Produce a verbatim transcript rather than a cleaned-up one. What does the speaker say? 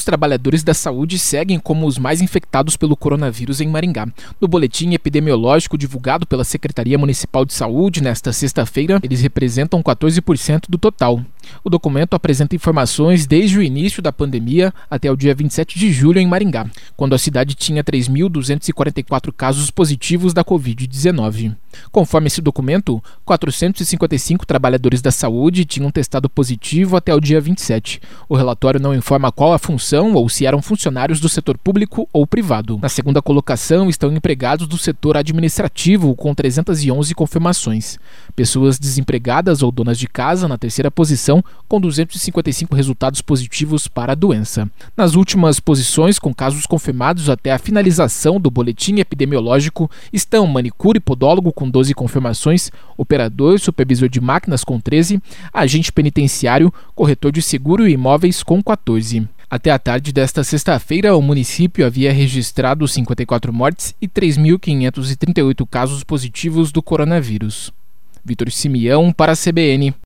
trabalhadores da saúde seguem como os mais infectados pelo coronavírus em Maringá. No boletim epidemiológico divulgado pela Secretaria Municipal de Saúde nesta sexta-feira, eles representam quatorze por cento do total. O documento apresenta informações desde o início da pandemia até o dia vinte e sete de julho em Maringá, quando a cidade tinha três mil duzentos e quarenta e quatro casos positivos da covid dezenove. Conforme esse documento, quatrocentos e cinquenta e cinco trabalhadores da saúde tinham testado positivo até o dia vinte e sete. O relatório não informa qual a função ou se eram funcionários do setor público ou privado. Na segunda colocação estão empregados do setor administrativo, com trezentas e onze confirmações. Pessoas desempregadas ou donas de casa na terceira posição, com duzentos e cinquenta e cinco resultados positivos para a doença. Nas últimas posições, com casos confirmados até a finalização do boletim epidemiológico, estão manicure e podólogo com doze confirmações, operador e supervisor de máquinas com treze, agente penitenciário, corretor de seguro e imóveis com quatorze. Até a tarde desta sexta-feira, o município havia registrado cinquenta e quatro mortes e três mil quinhentos e trinta e oito casos positivos do coronavírus. Vitor Simeão para a C B N.